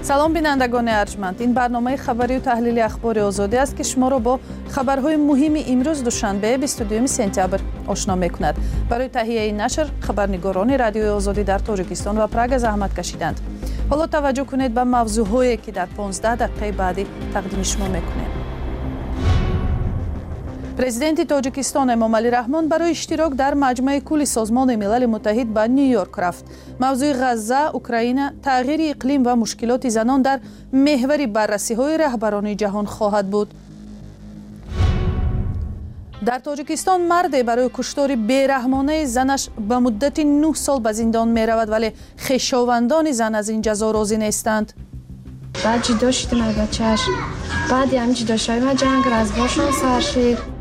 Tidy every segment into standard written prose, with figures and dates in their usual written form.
سلام بینندگان ارجمند، این برنامه خبری و تحلیل اخبار آزادی است که شما را با خبرهای مهم امروز دوشنبه 22 سپتامبر آشنا می‌کند. برای تهیه این نشر خبرنگاران رادیوی آزادی در تاجیکستان و پراگ زحمت کشیدند. حالا توجه کنید به موضوعهایی که در 15 دقیقه بعدی تقدیم شما می‌کنیم. پرزیدنت تاجیکستان امامعلی رحمان برای اشتراک در مجمع کل سازمان ملل متحد به نیویورک رفت. موضوع غزه، اوکراین، تغییر اقلیم و مشکلات زنان در محور بررسی‌های رهبران جهان خواهد بود. در تاجیکستان مردی برای کشتار بی‌رحمانه زنش به مدت 9 سال به زندان می‌رود، ولی خویشاوندان زن از این جزا راضی نیستند. بعد جدا شدیم از بچه‌اش، بعد هم جدا شدیم از جنگ از باشون سر شد.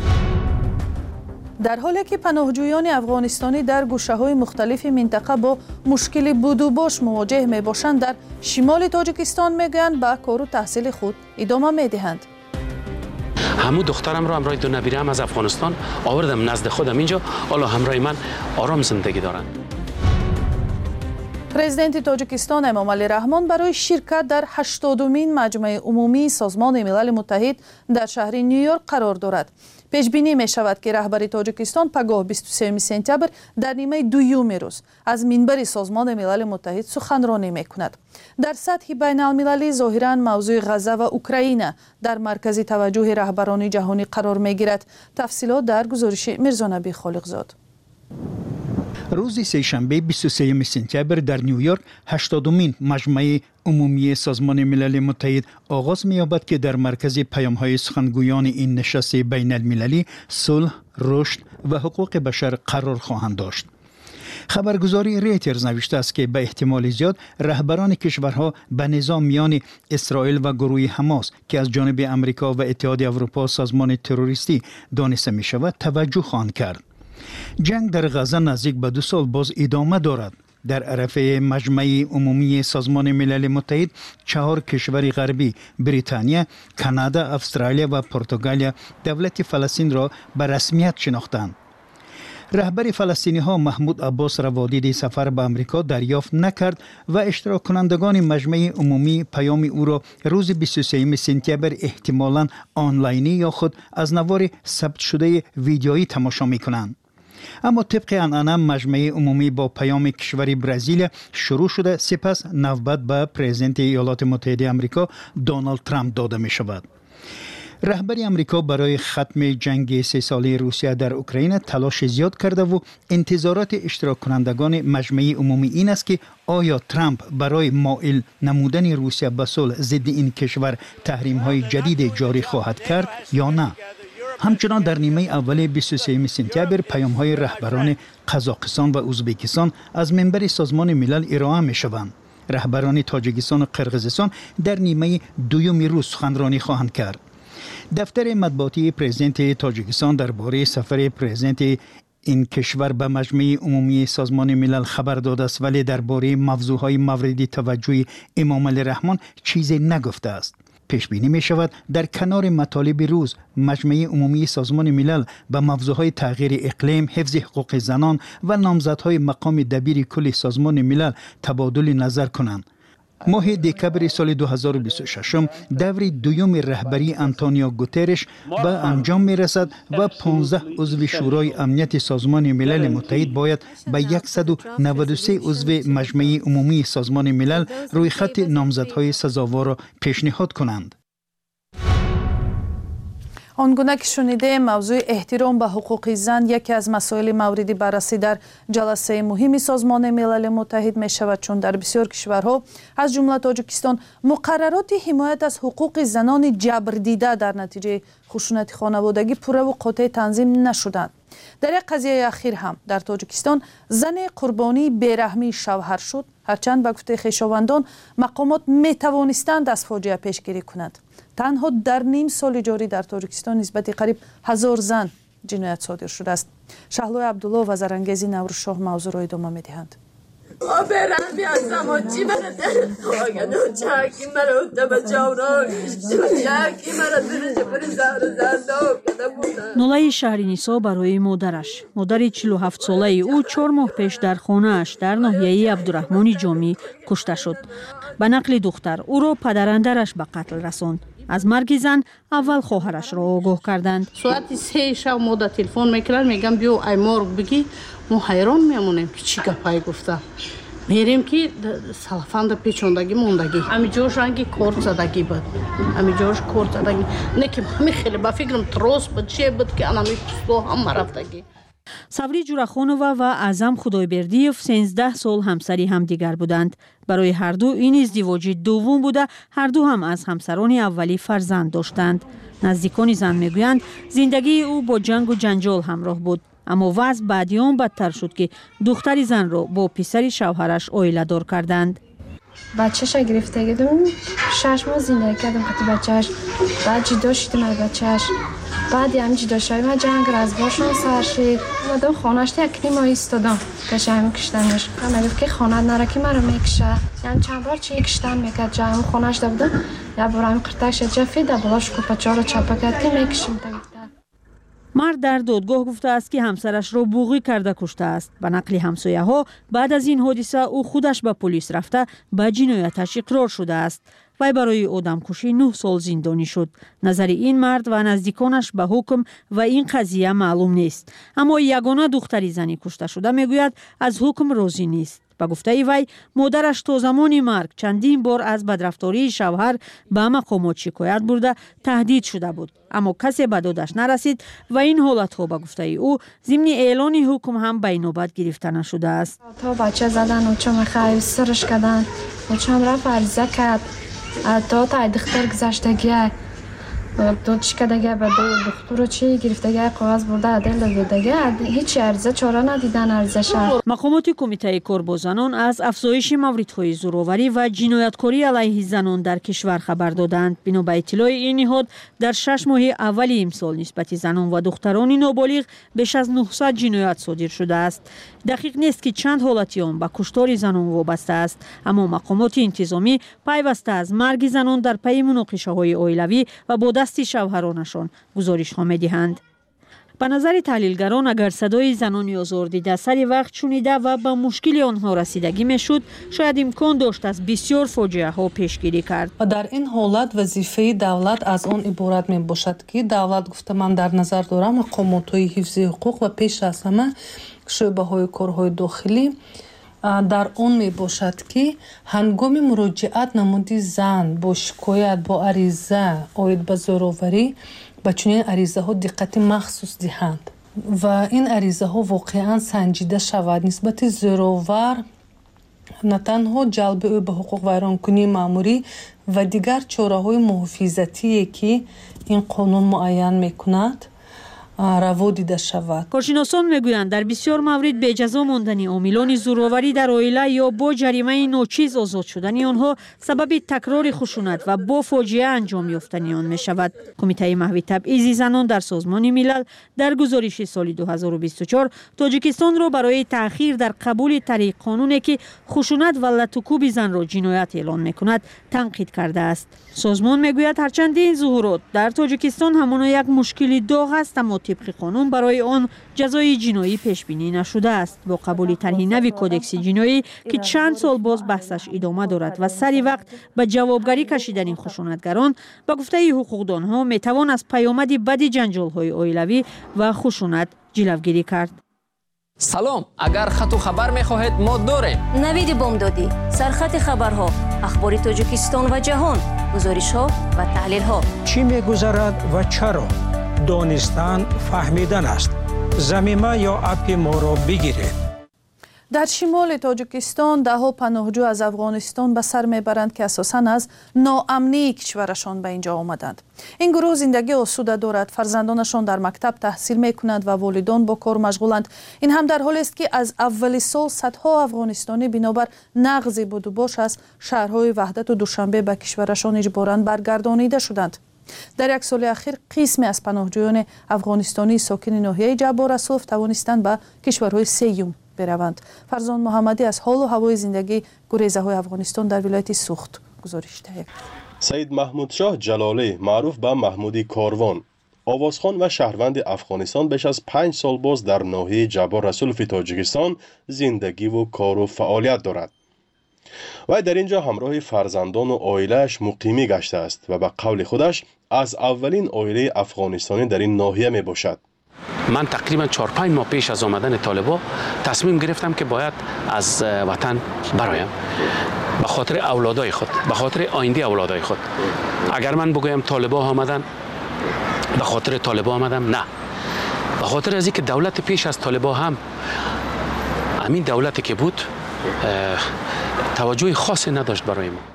در حالی که پناهجویان افغانستانی در گوشه‌های مختلف منطقه با مشکل بود و باش مواجه می‌باشند، در شمال تاجیکستان می‌گویند به کار و تحصیل خود ادامه می‌دهند. همون دخترم را همراه دو نبیرم از افغانستان آوردم نزد خودم اینجا، حالا همراه من آرام زندگی دارند. پرزیدنت تاجیکستان امامعلی رحمان برای شرکت در 80مین مجمع عمومی سازمان ملل متحد در شهر نیویورک قرار دارد. پیش بینی می شود که رهبر تاجیکستان پگاه 23 سپتامبر در نیمه دوم روز از منبر سازمان ملل متحد سخنرانی می کند. در سطح بین المللی ظاهراً موضوع غزه و اوکراین در مرکز توجه رهبران جهانی قرار می گیرد. تفصیلات در گزارش میرزانبی خالقزاد. روز سه‌شنبه 23 سپتامبر در نیویورک 80مین مجمع عمومی سازمان ملل متحد آغاز می‌یابد که در مرکز پیام‌های سخنگویان این نشست بین المللی صلح، رشد و حقوق بشر قرار خواهند داشت. خبرگزاری ریترز نوشته است که به احتمال زیاد رهبران کشورها به نظام میان اسرائیل و گروه حماس که از جانب امریکا و اتحاد اروپا سازمان تروریستی دانسته می‌شود توجه خواهند کرد. جنگ در غزه نزدیک به 2 سال باز ادامه دارد. در عرصه مجمع عمومی سازمان ملل متحد 4 کشور غربی بریتانیا، کانادا، استرالیا و پرتغال دولت فلسطین را به رسمیت شناختند. رهبر فلسطینی ها محمود عباس روادید سفر به امریکا دریافت نکرد و اشتراک کنندگان مجمع عمومی پیام او را روز 23 سپتامبر احتمالاً آنلاینی یا خود از نوار ثبت شده ویدیویی تماشا می کنند. اما طبق عنعنه مجمع عمومی با پیام کشور برزیل شروع شده، سپس نوبت به پرزیدنت ایالات متحده آمریکا دونالد ترامپ داده می شود. رهبر امریکا برای ختم جنگ 3 ساله روسیه در اوکراین تلاش زیاد کرده و انتظارات اشتراک کنندگان مجمع عمومی این است که آیا ترامپ برای مائل نمودن روسیه به صلح ضد این کشور تحریم‌های جدید جاری خواهد کرد یا نه. همچنان در نیمه اول 23 سپتامبر پیام‌های رهبران قزاقستان و ازبکستان از منبر سازمان ملل ارائه می‌شوند. رهبران تاجیکستان و قرقیزستان در نیمه دوم روز سخنرانی خواهند کرد. دفتر مطبوعاتی پرزیدنت تاجیکستان درباره سفر پرزیدنت این کشور به مجمع عمومی سازمان ملل خبر داده است، ولی درباره موضوعهای مورد توجه امامعلی رحمان چیزی نگفته است. پیش بینی می شود در کنار مطالب روز مجمع عمومی سازمان ملل به موضوعهای تغییر اقلیم، حفظ حقوق زنان و نامزدهای مقام دبیر کل سازمان ملل تبادل نظر کنند. ماه دکبر سال 2026 دور دوم رهبری آنتونیو گوترش به انجام می رسد و 15 عضو شورای امنیت سازمان ملل متحد باید به 193 عضو مجمع عمومی سازمان ملل روی خط نامزدهای سزاوار را پیشنهاد کنند. آنگونه که شنیده، موضوع احترام به حقوق زن یکی از مسائل مورد بررسی در جلسه مهم سازمان ملل متحد می شود، چون در بسیار کشورها از جمله تاجیکستان مقررات حمایت از حقوق زنان جبر دیده در نتیجه خشونت خانوادگی پوره و قاطع تنظیم نشدند. در یک قضیه اخیر هم در تاجیکستان زن قربانی بیرحمی شوهر شد، هرچند به گفته خویشاوندان مقامات می توانستند از فاجعه پیشگیری کنند. تنها در نیم سال جاری در تاجیکستان نسبت قریب 1000 زن جنایت صادر شده است. شهلوی عبدالله و زرانگیزی نوروزشاه موضوع را ادامه می‌دهند. برم بیازم و چی برده آگه دو چاکی مرا تبا جاورا چاکی مرا درجه پر زهر زنداب کده بودن. نولای شهرینیسا برای مادرش. مادر 47 ساله او 4 ماه پیش در خانه‌اش در ناحیه عبدالرحمن جامی کشته شد. به نقل دختر او را پدراندرش به قتل رساند. از مرگ زن اول خواهرش را آگاه کردند. ساعت 3 شب مادر تلفن میکرد میگم بیا ای مرگ بگی ما حیران میمونیم که چی گپای گفته. میریم که سلفند پیچوندگی موندگی امی جوش رنگی کورت زدگی بود امی جوش کورت زدگی نه که همه خیلی با فکرم تروس بود چیه بود که انا میپستو هم رفتگی. سفری جورخانووا و اعظم خدایبردیف 13 سال همسری همدیگر بودند. برای هر دو این ازدواج دوم بوده. هر دو هم از همسران اولی فرزند داشتند. نزدیکان زن میگویند زندگی او با جنگ و جنجال همراه بود. اما وضع بعدی آن بدتر شد که دختر زن را با پسر شوهرش عائله دار کردند. بچه‌ش گرفته گیدم 6 ماه زندگی کردم خاطر بچه‌ش. بعد جدا شدم از بچه‌ش. بعد هم جدا شدیم و جنگ از باشون سر شد. اومدم خانه‌اش یک ماه ایستادم که شام کشتنش. من گفت که خانه نره که مرا میکشه. یعنی چند بار چی کشتن میکرد جام خانه‌اش بودم. یا برام قرتاش جفی دا بالاش کوپچارو چاپ کرد که میکشیم. مرد در دادگاه گفته است که همسرش را بوغی کرده کشته است. به نقل همسایه‌ها بعد از این حادثه او خودش به پلیس رفته به جنایتش اقرار شده است. وی برای آدمکشی 9 سال زندانی شد. نظر این مرد و نزدیکانش به حکم و این قضیه معلوم نیست. اما یگانه دختری زنی کشته شده میگوید از حکم راضی نیست. به گفته وی مادرش تا زمان مرگ چندین بار از بدرفتاری شوهر به مقامات شکایت برده تهدید شده بود. اما کسی به دادش نرسید و این حالتها به گفته او ضمن اعلان حکم هم به نوبت گرفته نشده است. تا بچه زدن و چم خیلی سرش کردن و چم رفت عرضه کرد تا تای دختر گذشتگیه دو چکدگه به دختر چی گرفتگه قواز برده دل دادگه هیچ عرضه چاره ندیدن ارزش. مقامات کمیته کار با زنان از افزایش موردهای زورآوری و جنایتکاری علیه زنان در کشور خبر دادند. بنا به اطلاع این نهاد در 6 ماه اول امسال نسبت زنان و دختران نابالغ بیش از 900 جنایت صادر شده است. دقیق نیست که چند حالتی آن به کشتار زنان وابسته است، اما مقامات انتظامی پیوسته از مرگ زنان در پی مناقشه‌های عائلوی و با دست شوهرانشان گزارش ها می‌دهند. به نظر تحلیلگران اگر صدای زنان آزاردیده سری وقت شنیده و به مشکل آنها رسیدگی میشد، شاید امکان داشت از بسیار فاجعه ها پیشگیری کرد. و در این حالت وظیفه دولت از آن عبارت می باشد که دولت گفته من در نظر دارم مقامات های حفظ حقوق و پیش از همه شعبه های کارهای داخلی در اون می باشد که هنگام مراجعت نمودی زن با شکایت با عریضه آید به زورآوری به چنین عریضه ها دقت مخصوص دهند و این عریضه ها واقعا سنجیده شود. نسبت زورآور نه تنها جلب او به حقوق ویرانکنی مأموری و دیگر چاره های محافظتی که این قانون معین می کند روا دیده شود. کارشناسان میگویند در بسیار موارد به جزا ماندن عاملان زورآوری در عائله یا با جریمه ناچیز آزاد شدن آنها سبب تکرار خشونت و با فاجعه انجام یافتن آن می شود. کمیته محو تبعیض زنان در سازمان ملل در گزارش سال 2024 تاجیکستان را برای تأخیر در قبول طرح قانونی که خشونت و لطوکوب زن را جنایت اعلان می کند تنقید کرده است. سازمان میگوید هرچند این ظهورات در تاجیکستان همان یک مشکلی داغ است، اما طبق قانون برای آن جزای جنایی پیش بینی نشده است. با قبول طرح نوی کودکس جنایی که چند سال باز بحثش ادامه دارد و سری وقت به جوابگری کشیدن این خشونتگران، به گفته حقوقدانها می توان از پیامد بد جنجال‌های عائلوی و خشونت جلوگیری کرد. سلام، اگر خط و خبر می‌خواهید ما داریم. نوید بامدادی، سرخط خبرها، اخبار تاجیکستان و جهان، گزارش‌ها و تحلیل‌ها. چی می‌گذرد و چرا؟ دانستن فهمیدن است. ضمیمه یا اپ ما را بگیرید. در شمال تاجیکستان دهها پناهجو از افغانستان به سر میبرند که اساساً از ناامنی کشورشان به اینجا آمدند. این گروه زندگی آسوده دارد، فرزندانشان در مکتب تحصیل میکنند و والدان با کار مشغولند. این هم در حالی است که از اول سال صدها افغانستانی بنابر نقض بود و باش از شهرهای وحدت و دوشنبه به کشورشان اجباراً برگردانیده شدند. در یک سال اخیر قسمی از پناهجویان افغانستانی ساکن ناحیه جبار اصوف توانستند به کشورهای سوم بروند. فرزان محمدی از حال و هوای زندگی گریزه‌های افغانستان در ولایت سوخت گزارش دهد. سید محمود شاه جلالی معروف به محمودی کاروان آوازخوان و شهروند افغانستان بیش از 5 سال باز در ناحیه جبار رسولف تاجیکستان زندگی و کار و فعالیت دارد. و در اینجا همراه فرزندان و عائله‌اش مقیمی گشته است و به قول خودش از اولین عائله افغانستانی در این ناحیه می باشد. من تقریبا 4-5 ماه پیش از آمدن طالبان تصمیم گرفتم که باید از وطن برایم، به خاطر اولادای خود، به خاطر آینده اولادای خود. اگر من بگویم طالبان آمدن به خاطر طالبان آمدم، نه، به خاطر از اینکه دولت پیش از طالبان هم همین دولتی که بود توجه خاصی نداشت برای ما.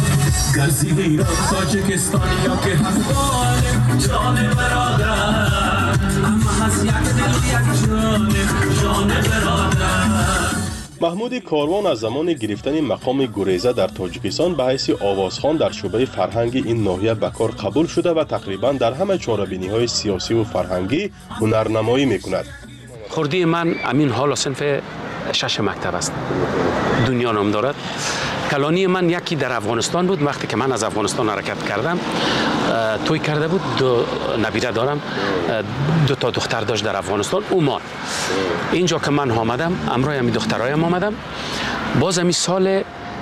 محمود کاروان از زمان گرفتن مقام گریزه در تاجیکستان به حیث آوازخوان در شعبه فرهنگی این ناحیه به کار قبول شده و تقریبا در همه چاره‌بینی‌های سیاسی و فرهنگی هنرنمایی می‌کند. خردی من امین حال صنف 6 مکتب است. دنیا نام دارد. کلانی من یکی در افغانستان بود. وقتی که من از افغانستان حرکت کردم توی کرده بود. 2 نبیره دارم، 2 تا دختر داشت در افغانستان. اومان اینجا که من آمدم، امروز همی دخترایم آمدم. باز همی سال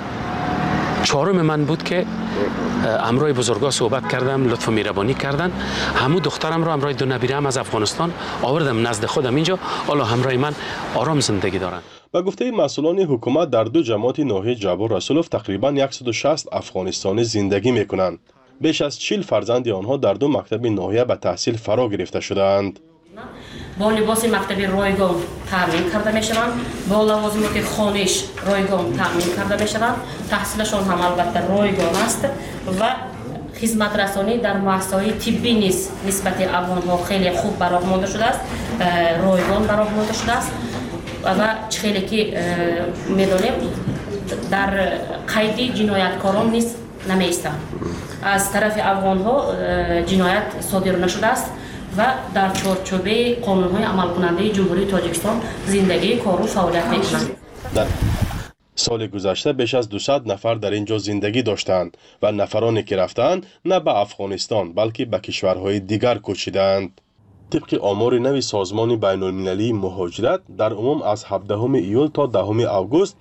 4 من بود که امروی بزرگا صحبت کردم، لطف و مهربانی کردن. همون دخترم رو امروی 2 نبیره هم از افغانستان آوردم نزد خودم اینجا. حالا همراه من آرام زندگی دارن. به گفته مسئولان حکومت در 2 جماعت ناحیه جبار رسولف تقریبا 160 افغانستانی زندگی میکنند. بیش از 40 فرزند آنها در 2 مکتب ناحیه به تحصیل فرا گرفته شدند. با لباس مکتبی رایگان تامین کرده میشوند، با لوازمات خانش رایگان تامین کرده میشوند. تحصیلشان هم البته رایگان است و خدمت رسانی در مؤسسه‌های طبی نیز نسبت افغان‌ها خیلی خوب برآورده شده است، رایگان برآورده شده است و خیلی که می‌دانیم در قید جنایتکاران نیز نمی‌ایستند. از طرف افغان‌ها جنایت صادر نشده است و در چارچوب قانون‌های عمل کننده جمهوری تاجیکستان زندگی کار و فعالیت می‌کنند. در سال گذشته بیش از 200 نفر در اینجا زندگی داشتند و نفرانی که رفتند نه به افغانستان بلکه به کشورهای دیگر کوچیدند. طبق آمار نوی سازمان بین‌المللی مهاجرت در عموم از 17 ایول تا 10 آگوست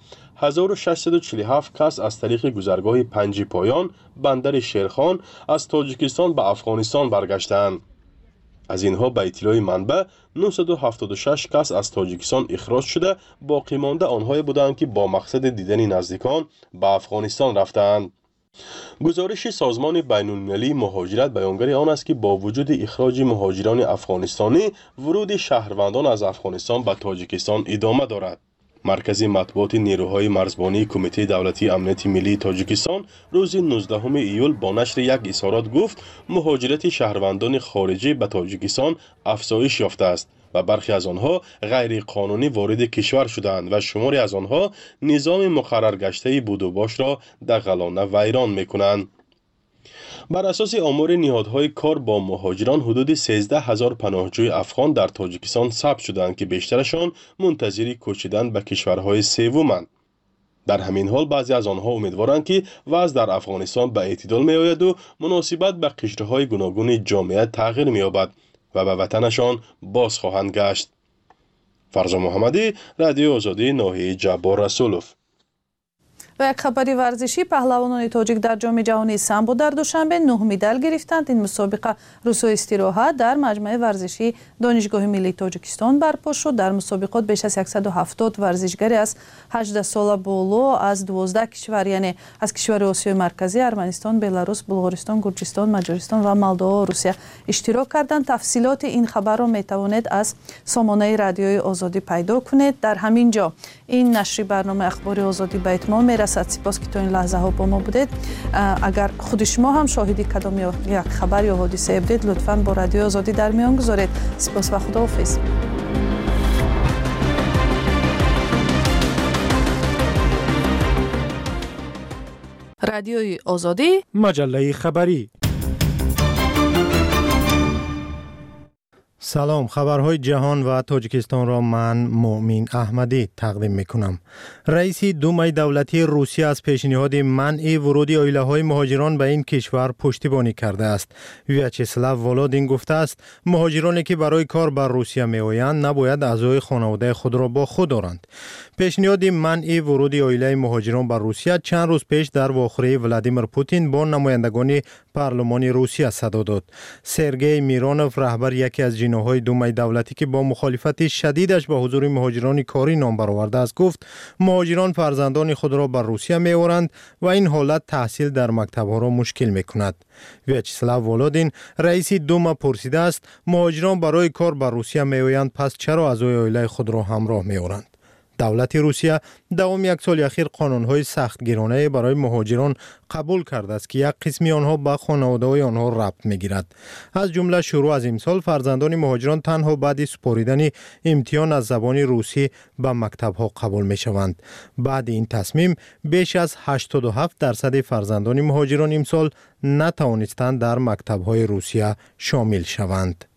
1647 کس از طریق گذرگاه پنجی پایان بندر شیرخان از تاجیکستان به افغانستان برگشتند. از اینها به اطلاع منبع 976 کس از تاجیکستان اخراج شده، باقی مانده آنهایی بودند که با مقصد دیدن نزدیکان به افغانستان رفتند. گزارش سازمان بین‌المللی مهاجرت بیانگر آن است که با وجود اخراج مهاجران افغانستانی، ورود شهروندان از افغانستان به تاجیکستان ادامه دارد. مرکز مطبوعات نیروهای مرزبانی کمیته دولتی امنیت ملی تاجیکستان روز 19 ایول با نشر یک اظهارات گفت مهاجرت شهروندان خارجی به تاجیکستان افزایش یافته است و برخی از آنها غیر قانونی وارد کشور شدند و شماری از آنها نظام مقرر گشته بود و باش را دغلانه ویران می‌کنند. بر اساس آمار نهادهای کار با مهاجران حدود 13000 پناهجوی افغان در تاجیکستان ثبت شدند که بیشترشان منتظر کوچیدن به کشورهای سومند. در همین حال بعضی از آنها امیدوارند که وضع در افغانستان به اعتدال می‌آید و مناسبت به قشرهای گوناگون جامعه تغییر می‌یابد و به وطنشان باز خواهند گشت. فرزان محمدی، رادیو آزادی ناحیه جبار رسولف. و یک خبری ورزشی، پهلوانان تاجیک در جام جهانی سامبو در دوشنبه 9 مدال گرفتند. این مسابقه روز استراحت در مجمع ورزشی دانشگاه ملی تاجیکستان برپا شد. در مسابقات بیش از 170 ورزشگری از 18 سال بالا از 12 کشور، یعنی از کشور آسیای مرکزی، ارمنستان، بلاروس، بلغارستان، گرجستان، مجارستان و مولداوا و روسیه اشتراک کردند. تفصیلات این خبر را می توانید از سامانه رادیوی آزادی پیدا کنید. در همین جا این نشر برنامه اخبار آزادی به اتمام میرسد. سپاس که تا این لحظه ها با ما بودید. اگر خود شما هم شاهدی کدام یک خبر یا حادثه بودید، لطفاً با رادیو آزادی در میان گذارید. سپاس و خداحافظ. رادیوی آزادی، مجله خبری. سلام، خبرهای جهان و تاجیکستان را من مؤمن احمدی تقدیم میکنم. رئیس دومای دولتی روسیه از پیشنهاد منع ورود عائله‌های مهاجران به این کشور پشتیبانی کرده است. ویاچسلاو ولودین گفته است مهاجرانی که برای کار بر روسیه میآیند نباید اعضای خانواده خود را با خود دارند. پیشنهاد منع ورود عائله مهاجران بر روسیه چند روز پیش در واخره ولادیمیر پوتین با نمایندگان پارلمان روسیه صدا داد. سرگئی میرونوف رهبر یکی از جناح‌های دومای دولتی که با مخالفت شدیدش به حضور مهاجران کاری نام برآورده است گفت مهاجران فرزندان خود را بر روسیه می‌آورند و این حالت تحصیل در مکتب‌ها را مشکل می‌کند. ویاچسلاو ولودین رئیس دوما پرسیده است مهاجران برای کار بر روسیه می‌آیند پس چرا اعضای عائله خود را همراه می‌آورند؟ دولت روسیه دوام یک سال اخیر قانون‌های سختگیرانه برای مهاجران قبول کرده است که یک قسمی آنها به خانواده‌های آنها ربط می‌گیرد. از جمله شروع از امسال فرزندان مهاجران تنها بعد سپاریدن امتحان از زبان روسی به مکتب‌ها قبول می‌شوند. بعد این تصمیم بیش از 87% فرزندان مهاجران امسال نتوانستند در مکتب‌های روسیه شامل شوند.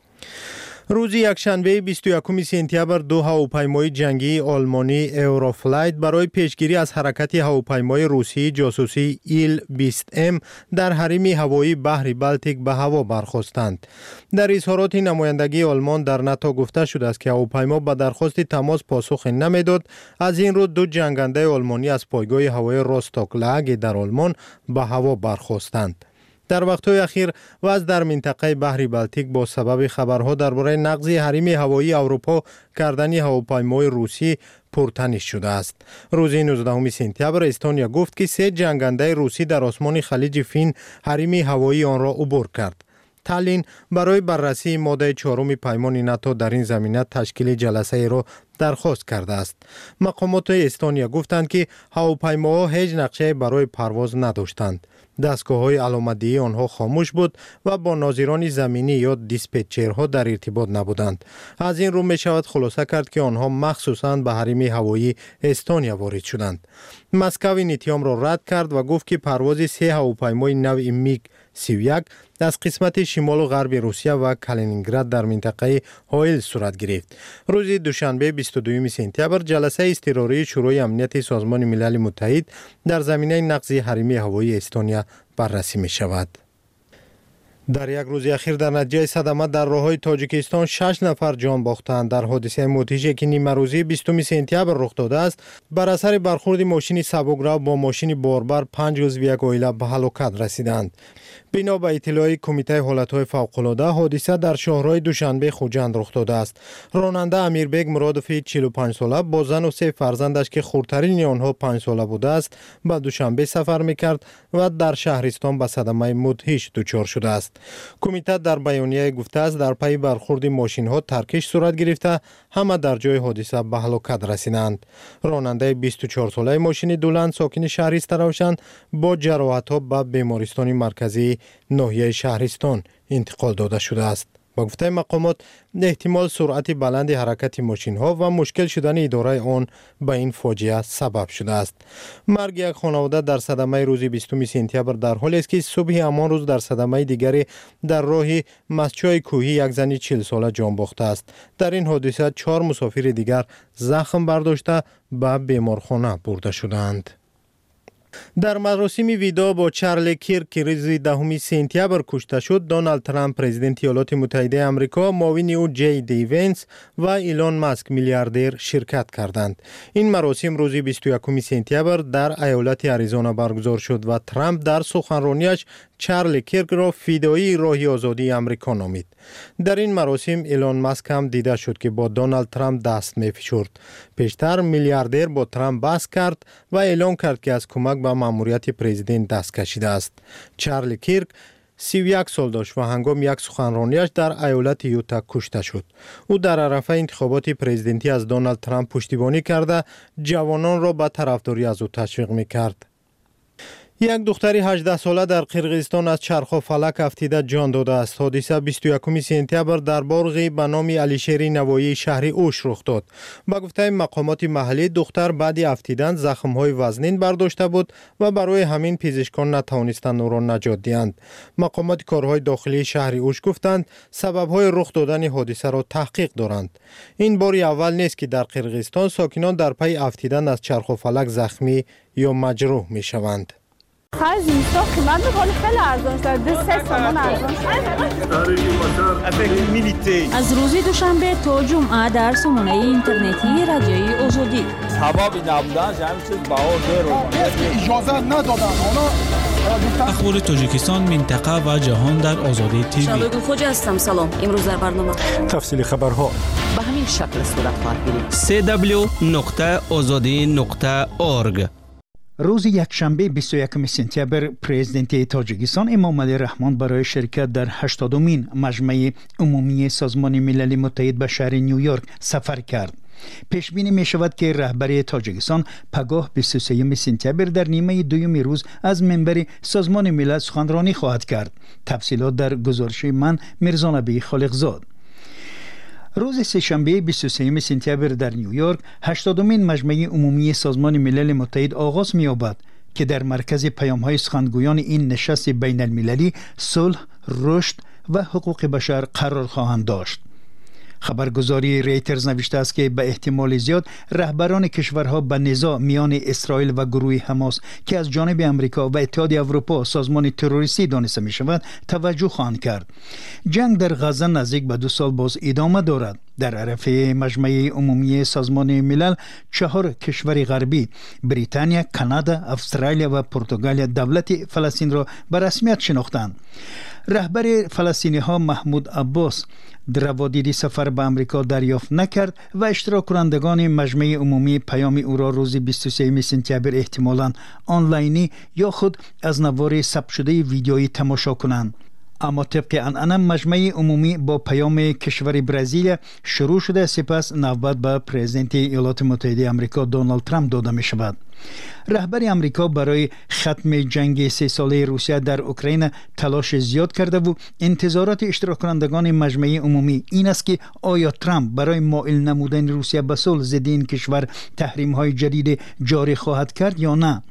روز یکشنبه 21 سپتامبر دو هواپیمای جنگی آلمانی ایروفلایت برای پیشگیری از حرکت هواپیمای روسی جاسوسی ایل-20M در حریم هوایی بحر بالتیک به هوا برخاستند. در اظهارات نمایندگی آلمان در ناتو گفته شده است که هواپیما به درخواست تماس پاسخ نمیداد. از این رو دو جنگنده آلمانی از پایگاه هوایی روستوک لاگ در آلمان به هوا برخاستند. در وقت‌های اخیر وضع در منطقه بحر بالتیک با سبب خبرها درباره نقض حریم هوایی اروپا کردن هواپیمای روسی پرتنش شده است. روز 19 سپتامبر استونیا گفت که 3 جنگنده روسی در آسمان خلیج فین حریم هوایی آن را عبور کرد. تالین برای بررسی ماده 4 پیمان ناتو در این زمینه تشکیل جلسه را درخواست کرده است. مقامات استونیا گفتند که هواپیماها هیچ نقشه برای پرواز نداشتند. دستگاه‌های علامت‌دهی آنها خاموش بود و با ناظران زمینی یا دیسپچرها در ارتباط نبودند. از این رو می شود خلاصه کرد که آنها مخصوصاً به حریم هوایی استونیا وارد شدند. مسکو این اتهام را رد کرد و گفت که پرواز 3 هواپیمای نوع میگ 31 از قسمت شمال و غرب روسیه و کالینینگراد در منطقه هایل صورت گرفت. روز دوشنبه 22 سپتامبر جلسه اضطراری شورای امنیت سازمان ملل متحد در زمینه نقض حریم هوایی استونیا بررسی می شود. در یک روز اخیر در نتیجه صدمه در راههای تاجیکستان 6 نفر جان باختند. در حادثه مدهشی که نیمه روزی 20 سپتامبر رخ داده است بر اثر برخورد ماشین سبک‌رو با ماشین باربر 5 عضو یک عائله به هلاکت رسیدند. بنا به اطلاع کمیته حالت‌های فوق‌العاده حادثه در شهرهای دوشنبه خوجند رخ داده است. راننده امیربگ مرادوفی 45 ساله با زن و 3 فرزندش که خردترین آنها 5 ساله بوده است به دوشنبه سفر می‌کرد و در شهرستان به صدمه مدهش دچار شده است. کمیته در بیانیه گفته است در پی برخورد ماشین‌ها ترکش صورت گرفته همه در جای حادثه به هلاکت رسیدند. راننده 24 ساله ماشین دولند ساکن شهرستان روشن با جراحت‌ها به بیمارستان مرکزی ناحیه شهرستان انتقال داده شده است. با گفته مقامات احتمال سرعت بلند حرکت ماشین ها و مشکل شدن اداره آن به این فاجعه سبب شده است. مرگ یک خانواده در صدمه روز 20 سپتامبر در حالی است که صبح همان روز در صدمه دیگری در راه مسچای کوهی یک زن 40 ساله جان باخته است. در این حادثه 4 مسافر دیگر زخم برداشته به بیمارخانه برده شدند. در مراسم ویدا با چارلی کیرک که روز 10 سپتامبر کشته شد، دونالد ترامپ پرزیدنت ایالات متحده آمریکا، معاون او جی دی ونس و ایلون ماسک میلیاردر شرکت کردند. این مراسم روز 21 سپتامبر در ایالت آریزونا برگزار شد و ترامپ در سخنرانیش چارلی کیرک را فدایی راه آزادی آمریکا نامید. در این مراسم ایلون ماسک هم دیده شد که با دونالد ترامپ دست می‌فشرد. پیشتر میلیاردر با ترامپ بحث کرد و اعلام کرد که از کمک به ماموریت پرزیدنت دست کشیده است. چارلی کیرک 31 سال داشت و هنگام یک سخنرانیش در ایالت یوتا کشته شد. او در عرصه انتخابات پرزیدنتی از دونالد ترامپ پشتیبانی کرده جوانان را به طرفداری از او تشویق می‌کرد. یک دختر 18 ساله در قرقیزستان از چرخ و فلک افتیده جان داده است. حادثه 21 سپتامبر در بارغی به نام علیشیر نوایی شهر اوش رخ داد. با گفته مقامات محلی دختر بعد افتیدن زخم‌های وزنین برداشته بود و برای همین پزشکان نتوانستند او را نجات دهند. مقامات کارهای داخلی شهر اوش گفتند سبب‌های رخ دادن حادثه را تحقیق دارند. این بار اول نیست که در قرقیزستان ساکنان در پی افتیدن از چرخ و فلک زخمی یا مجروح می‌شوند. خیلی زیستا قیمت میکنه خیلی ارزان شد 2-3 تومان ارزان شد. از روز دوشنبه تا جمعه در سامانه اینترنتی رادیوی آزادی حبابی نبودن همین چیز باور درو اجازه ندادن اخبار تاجیکستان منطقه و جهان در آزادی تیوی. شالوی خوج هستم. سلام. امروز در برنامه تفصیل خبرها به همین شکل صورت خواهد گرفت. www.azadi.org. روز یکشنبه 21 سپتامبر پرزیدنت تاجیکستان امام علی رحمان برای شرکت در 80مین مجمع عمومی سازمان ملل متحد به شهر نیویورک سفر کرد. پیش بینی می شود که رهبر تاجیکستان پگاه 23 سپتامبر در نیمه دوم روز از منبر سازمان ملل سخنرانی خواهد کرد. تفصیلات در گزارش من میرزا نبی خالقزاد. روز سه‌شنبه 23 سپتامبر در نیویورک 80مین مجمع عمومی سازمان ملل متحد آغاز می‌یابد که در مرکز پیام‌های سخنگویان این نشست بین المللی صلح، رشد و حقوق بشر قرار خواهند داشت. خبرگزاری ریترز نوشته است که به احتمال زیاد رهبران کشورها به نزاع میان اسرائیل و گروه حماس که از جانب امریکا و اتحاد اروپا سازمان تروریستی دانسته می شود توجه خواهند کرد. جنگ در غزه نزدیک به 2 سال باز ادامه دارد. در عرصه مجمع عمومی سازمان ملل 4 کشور غربی بریتانیا، کانادا، استرالیا و پرتغال دولت فلسطین را به رسمیت شناختند. رهبر فلسطینی ها محمود عباس روادیدی سفر به امریکا دریافت نکرد و اشتراک کنندگان مجمع عمومی پیام او را روز 23 سپتامبر احتمالاً آنلاینی یا خود از نوار ثبت شده ویدیویی تماشا کنند. اما طبق عنعنه مجمع عمومی با پیام کشور برزیل شروع شده، سپس نوبت به پرزیدنت ایالات متحده آمریکا دونالد ترامپ داده می شود. رهبر آمریکا برای ختم جنگ 3 ساله روسیه در اوکراین تلاش زیاد کرده و انتظارات اشتراک کنندگان مجمع عمومی این است که آیا ترامپ برای مائل نمودن روسیه به صلح ضد این کشور تحریم های جدید جاری خواهد کرد یا نه.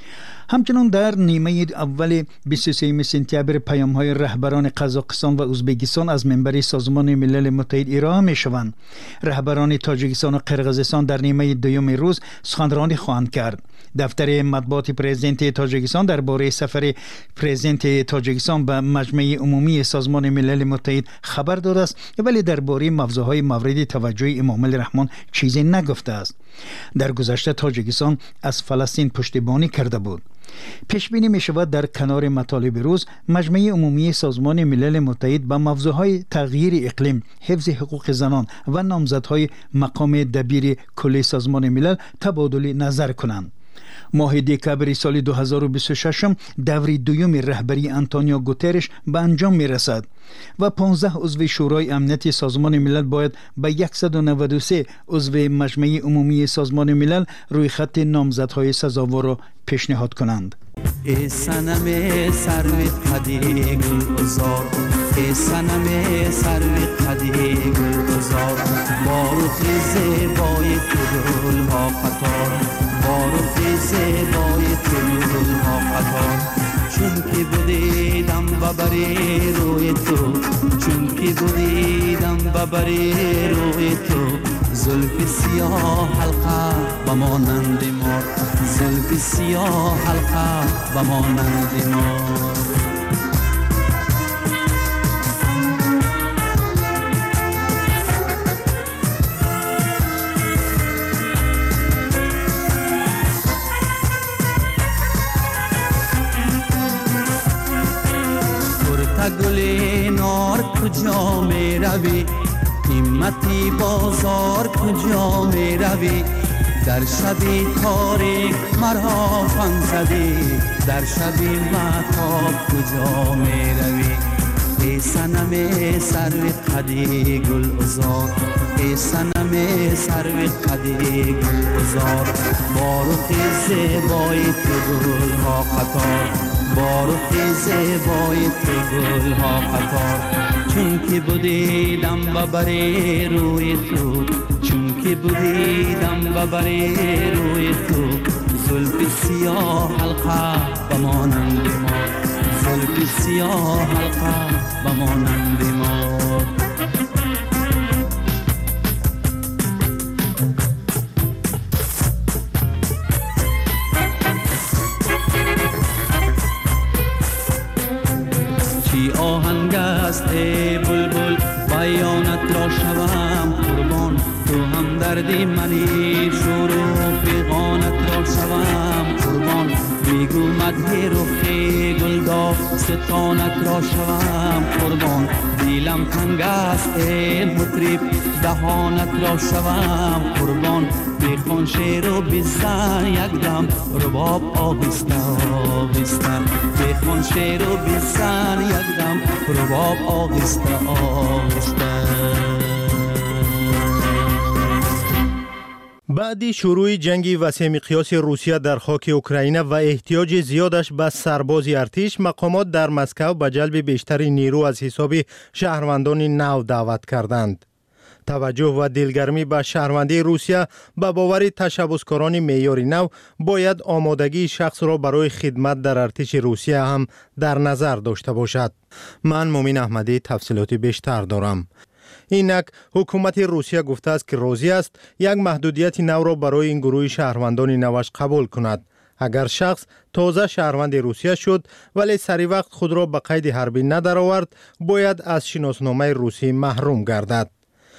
همچنان در نیمه اول 23 سپتامبر پیام‌های رهبران قزاقستان و ازبکستان از منبر سازمان ملل متحد ارائه می‌شوند. رهبران تاجیکستان و قرقیزستان در نیمه دوم روز سخنرانی خواهند کرد. دفتر مطبوعات پرزیدنت تاجیکستان درباره سفر پرزیدنت تاجیکستان به مجمع عمومی سازمان ملل متحد خبر داده است، ولی درباره موضوعهای مورد توجه امام علی رحمان چیزی نگفته است. در گذشته تاجیکستان از فلسطین پشتیبانی کرده بود. پیش بینی می شود در کنار مطالب روز مجمع عمومی سازمان ملل متحد به موضوعهای تغییر اقلیم، حفظ حقوق زنان و نامزدهای مقام دبیر کل سازمان ملل تبادل نظر کنند. ماه دکامبر سال 2026 دوره دوم رهبری آنتونیو گوترش به انجام می رسد و 15 عضو شورای امنیت سازمان ملل باید به 193 عضو مجمع عمومی سازمان ملل روی خط نامزدهای سزاوار را پیشنهاد کنند. ای صنم سرو قدی گلزار، ای صنم سرو قدی گلزار، بارو زیبای گل ها قطار، بارو زیبای گل ها قطار، چون که بودیدم ببری روی تو، چون که بودیدم ببری روی تو، زلف سیاه حلقه بمانند مار، زلف سیاه حلقه بمانند مار. گل نار کجا می روی، همتی بازار کجا می روی، در شبی تاریک مرا فن زدی، در شبی مهتاب کجا می روی. ای صنم سرو قدی گل عذار، ای صنم همه سرو قدی گلزار با رخ زیبای تو گلها قطار با رخ زیبای تو گلها قطار چون که بودیدم ببری روی تو چون که بودیدم ببری روی تو زلف سیاه حلقه بمانند ما زلف سیاه حلقه بمانند ما چی آهنگ است ای بلبل بیانت را شوم قربان تو هم دردی منی شروع پیغانت را شوم قربان بگو مدح رخ گلداستانت را شوم قربان دیلم تنگ است ای مطرب دهانت را شوم قربان بخوان شعر و بزن یک دم رباب آهسته آهسته بخوان شعر و بزن یک دم رباب آهسته آهسته. بعد شروع جنگ وسیع مقیاس روسیه در خاک اوکراین و احتیاج زیادش به سرباز ارتش، مقامات در مسکو به جلب بیشتر نیرو از حساب شهروندان نو دعوت کردند. توجه و دلگرمی به شهروندی روسیه به باور تشبثکاران معیار نو باید آمادگی شخص را برای خدمت در ارتش روسیه هم در نظر داشته باشد. من مومین احمدی تفصیلاتی بیشتر دارم. اینک حکومت روسیه گفته است که راضی است یک محدودیت نو را برای این گروه شهروندان نوش قبول کند. اگر شخص تازه شهروند روسیه شد ولی سری وقت خود را به قید حربی ندرآورد، باید از شناسنامه روسی محروم گردد.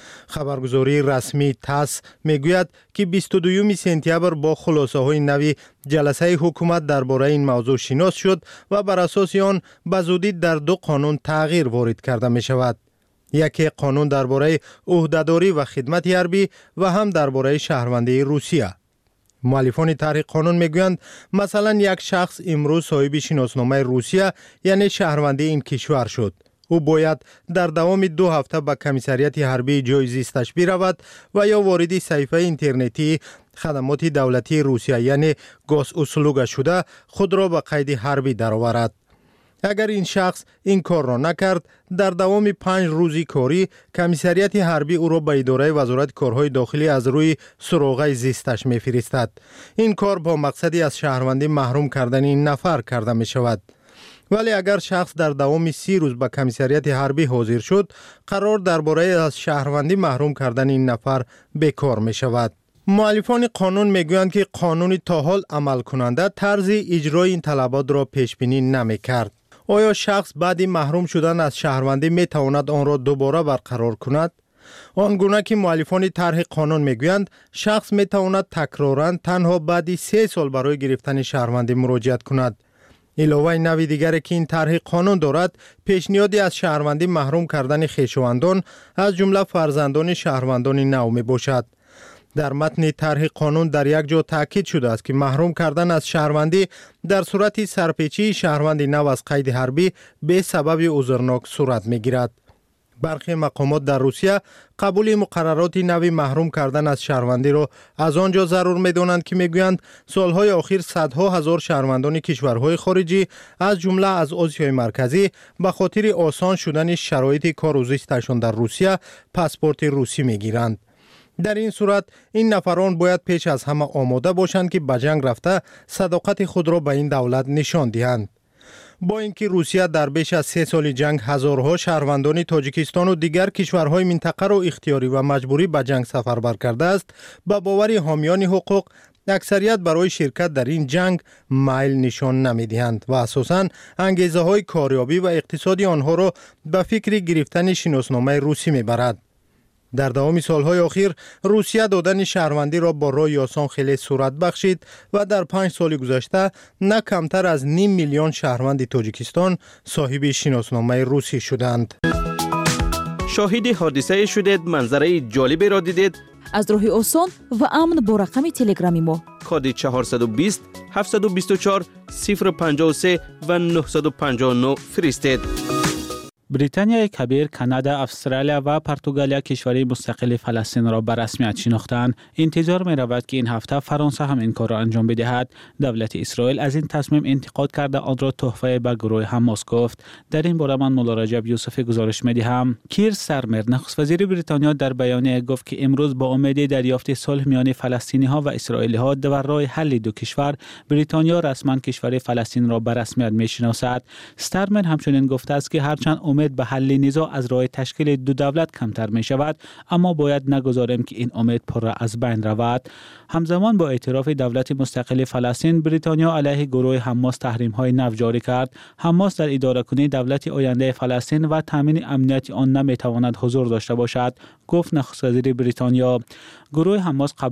خبرگزاری رسمی تاس میگوید که 22 سپتامبر با خلاصه های نوی جلسه حکومت درباره این موضوع شناس شد و بر اساس آن به زودی در دو قانون تغییر وارد کرده می شود. یکی قانون درباره عهدهداری و خدمت حربی و هم درباره شهروندی روسیه. مؤلفان طرح قانون میگویند مثلا یک شخص امروز صاحب شناسنامه روسیه یعنی شهروندی این کشور شد. او باید در دوام 2 هفته به کمیسریت حربی جای زیستش برود و یا وارد صفحه اینترنتی خدمات دولتی روسیه یعنی گاز اسلوگا شده خود را به قید حربی درآورد. اگر این شخص این کار را نکرد، در دوام 5 روزی کاری کمیسریت حربی او را به اداره وزارت کارهای داخلی از روی سراغه زیستش میفرستد. این کار با مقصدی از شهروندی محروم کردن این نفر کرده می شود. ولی اگر شخص در دوام 30 روز به کمیسریت حربی حاضر شد، قرار درباره از شهروندی محروم کردن این نفر بیکار می شود. مؤلفان قانون میگویند که قانون تا حال عمل کننده طرز اجرای این طلبات را پیش بینی نمی کرد. آیا شخص بعد محروم شدن از شهروندی می تواند آن را دوباره برقرار کند؟ آنگونه که مؤلفان طرح قانون میگویند شخص می تواند تکرارا تنها بعد 3 سال برای گرفتن شهروندی مراجعت کند. علاوه نوع دیگری که این طرح قانون دارد، پیشنهادی از شهروندی محروم کردن خویشاوندان از جمله فرزندان شهروندان نو می باشد. در متن طرح قانون در یک جا تاکید شده است که محروم کردن از شهروندی در صورت سرپیچی شهروند نو از قید حربی به سبب عذرناک صورت می گیرد. برخی مقامات در روسیه قبول مقررات نوی محروم کردن از شهروندی را از آنجا ضرور می دانند که می گویند سالهای اخیر صدها هزار شهروندان کشورهای خارجی از جمله از آسیای مرکزی به خاطر آسان شدن شرایط کار و زیستشان در روسیه پاسپورت روسی می گیرند. در این صورت این نفران باید پیش از همه آماده باشند که به جنگ رفته صداقت خود را به این دولت نشان دهند. با اینکه روسیه در بیش از 3 سال جنگ هزارها شهروندان تاجیکستان و دیگر کشورهای منطقه را اختیاری و مجبوری به جنگ سفربر کرده است، به باور حامیان حقوق اکثریت برای شرکت در این جنگ میل نشان نمی‌دهند و اساساً انگیزه‌های کاریابی و اقتصادی آنها را به فکر گرفتن شناسنامه روسی می‌برد. در دوام سالهای اخیر روسیه دادن شهروندی را با راه آسان خیلی صورت بخشید و در 5 سال گذشته نه کمتر از 500,000 میلیون شهروند تاجیکستان صاحب شناسنامه روسی شدند. شاهد حادثه شدید، منظره جالبی را دیدید؟ از راه آسان و امن با رقم تلگرامی ما کد 420 724 053 و 959 فرستید. بریتانیای کبیر، کانادا، استرالیا و پرتغال کشوری مستقل فلسطین را به رسمیت شناختند. انتظار می رود که این هفته فرانسه هم این کار را انجام بدهد. دولت اسرائیل از این تصمیم انتقاد کرده آن را تحفه به گروه حماس گفت. در این باره من مولا رجب یوسفی گزارش می دهم. کیر سرمر، نخست وزیر بریتانیا، در بیانیه گفت که امروز با امید دریافت صلح میان فلسطینی ها و اسرائیلی ها در راه حل دو کشور، بریتانیا رسما کشور فلسطین را به رسمیت می شناسد. سرمر همچنین گفته است که هرچند امید به حل نزاع از راه تشکیل دو دولت کمتر می شود، اما باید نگذاریم که این امید پر از بین رود. همزمان با اعتراف دولت مستقل فلسطین، بریتانیا علیه گروه حماس تحریم های نو جاری کرد. حماس در اداره کنی دولت آینده فلسطین و تامین امنیت آن نمی تواند حضور داشته باشد، گفت نخست وزیر بریتانیا. گروه حماس